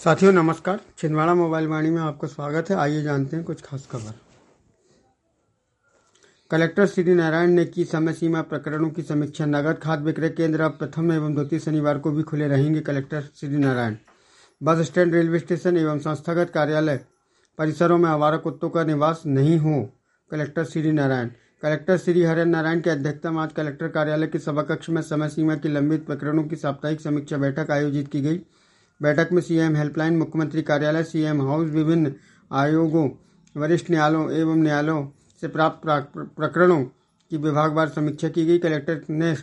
साथियों नमस्कार। छिंदवाड़ा मोबाइल वाणी में आपका स्वागत है। आइए जानते हैं कुछ खास खबर। कलेक्टर श्री नारायण ने की समय सीमा प्रकरणों की समीक्षा। नगद खाद्य विक्रय केंद्र अब प्रथम एवं द्वितीय शनिवार को भी खुले रहेंगे। Collector Shri Narayan bus stand, railway station एवं संस्थागत कार्यालय परिसरों में आवारा कुत्तों का निवास नहीं हो। कलेक्टर श्री नारायण। कलेक्टर श्री हरिहर नारायण की अध्यक्षता में आज कलेक्टर कार्यालय के सभाकक्ष में समय सीमा की लंबित प्रकरणों की साप्ताहिक समीक्षा बैठक आयोजित की गई। बैठक में सीएम हेल्पलाइन, मुख्यमंत्री कार्यालय, सीएम हाउस, विभिन्न आयोगों, वरिष्ठ न्यायालयों एवं न्यायालयों से प्राप्त प्रकरणों की विभागवार समीक्षा की गई। कलेक्टर ने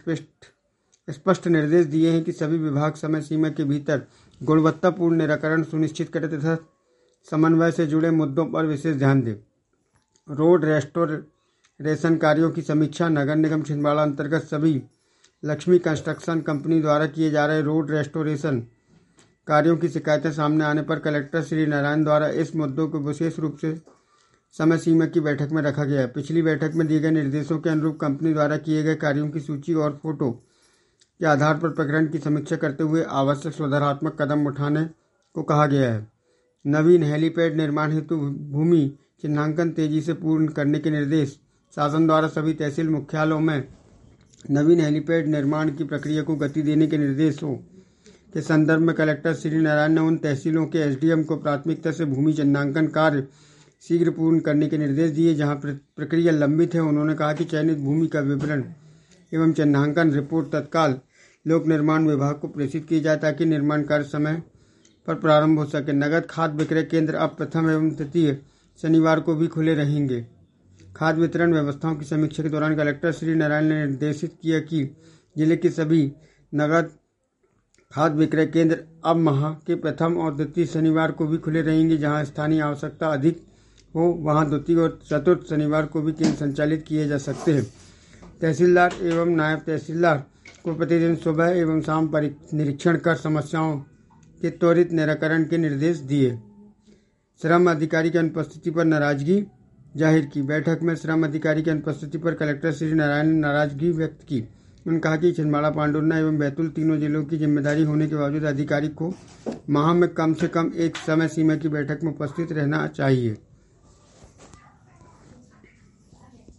स्पष्ट निर्देश दिए हैं कि सभी विभाग समय सीमा के भीतर गुणवत्तापूर्ण निराकरण सुनिश्चित करें तथा समन्वय से जुड़े मुद्दों पर विशेष ध्यान दें। रोड रेस्टोरेशन कार्यों की समीक्षा। नगर निगम छिंदवाड़ा अंतर्गत सभी लक्ष्मी कंस्ट्रक्शन कंपनी द्वारा किए जा रहे रोड रेस्टोरेशन कार्यों की शिकायतें सामने आने पर कलेक्टर श्री नारायण द्वारा इस मुद्दों को विशेष रूप से समय सीमा की बैठक में रखा गया है। पिछली बैठक में दिए गए निर्देशों के अनुरूप कंपनी द्वारा किए गए कार्यों की सूची और फोटो के आधार पर प्रकरण की समीक्षा करते हुए आवश्यक सुधारात्मक कदम उठाने को कहा गया है। नवीन हेलीपैड निर्माण हेतु भूमि चिन्हांकन तेजी से पूर्ण करने के निर्देश। शासन द्वारा सभी तहसील मुख्यालयों में नवीन हेलीपैड निर्माण की प्रक्रिया को गति देने के निर्देशों के संदर्भ में कलेक्टर श्री नारायण ने उन तहसीलों के एसडीएम को प्राथमिकता से भूमि चिन्हांकन कार्य शीघ्र पूर्ण करने के निर्देश दिए। जहां प्रक्रिया लंबित है, उन्होंने कहा कि चयनित भूमि का विवरण एवं चिन्हांकन रिपोर्ट तत्काल लोक निर्माण विभाग को प्रेषित की जाए ताकि निर्माण कार्य समय पर प्रारंभ हो सके। नगद खाद्य विक्रय केंद्र अब प्रथम एवं तृतीय शनिवार को भी खुले रहेंगे। खाद्य वितरण व्यवस्थाओं की समीक्षा के दौरान कलेक्टर श्री नारायण ने निर्देशित किया कि जिले के सभी नगद खाद्य विक्रय केंद्र अब माह के प्रथम और द्वितीय शनिवार को भी खुले रहेंगे। जहां स्थानीय आवश्यकता अधिक हो वहां द्वितीय और चतुर्थ शनिवार को भी केंद्र संचालित किए जा सकते हैं। तहसीलदार एवं नायब तहसीलदार को प्रतिदिन सुबह एवं शाम निरीक्षण कर समस्याओं के त्वरित निराकरण के निर्देश दिए। श्रम अधिकारी की अनुपस्थिति पर नाराजगी जाहिर की। बैठक में श्रम अधिकारी की अनुपस्थिति पर कलेक्टर श्री नारायण ने नाराजगी व्यक्त की। उन्होंने कहा कि छिंदवाड़ा, पांडुर्ना एवं बैतूल तीनों जिलों की जिम्मेदारी होने के बावजूद अधिकारी को माह में कम से कम एक समय सीमा की बैठक में उपस्थित रहना चाहिए।